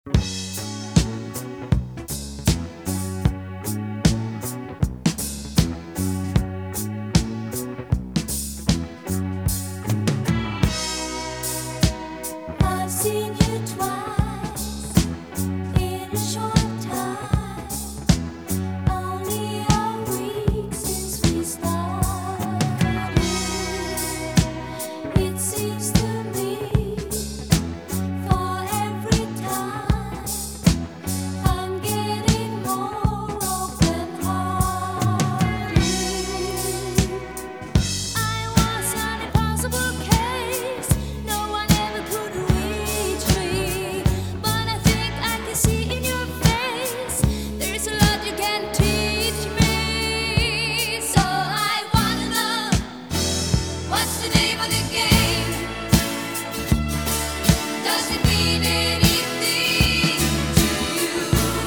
I've seen you twice in a short time, only a week since we started. It seems to me for every time I'm getting more open-hearted. I was an impossible case. No one ever could reach me. But I think I can see in your face there's a lot you can teach me. So I wanna know, what's the name of the game? Does it mean anything to you?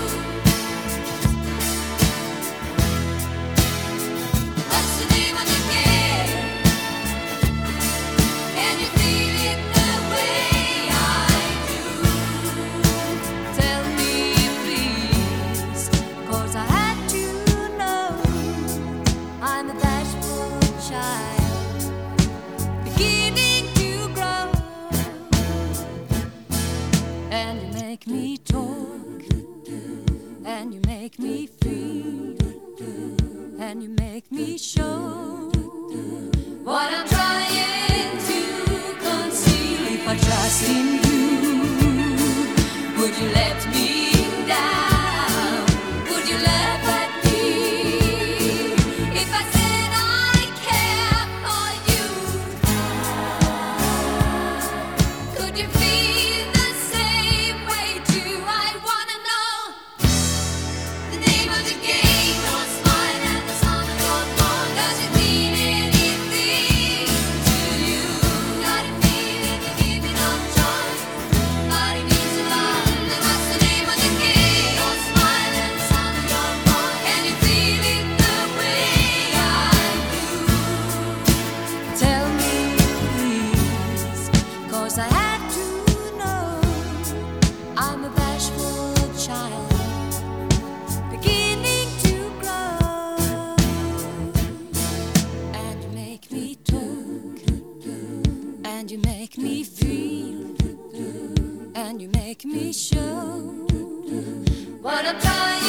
What's the name of the game? Can you feel it the way I do? Tell me please, 'cause I had to know. I'm a bashful child, beginning to grow. And you make me talk, and you make me feel, and you make me show what I'm trying to conceal. If I trust in you, would you let me down? Would you laugh at me if I said I care for you? Could you feel the same way too? I wanna know the name of the game. Don't smile at the sound of your phone. Does it mean anything to you? Got a feeling you're giving up choice. Body needs a lot. Then what's the name of the game? Don't smile at the sound of your phone. Can you feel it the way I do? Tell me please, 'cause I had to know. I'm a bashful child, beginning to grow. And you make me talk, and you make me feel, and you make me show what I'm trying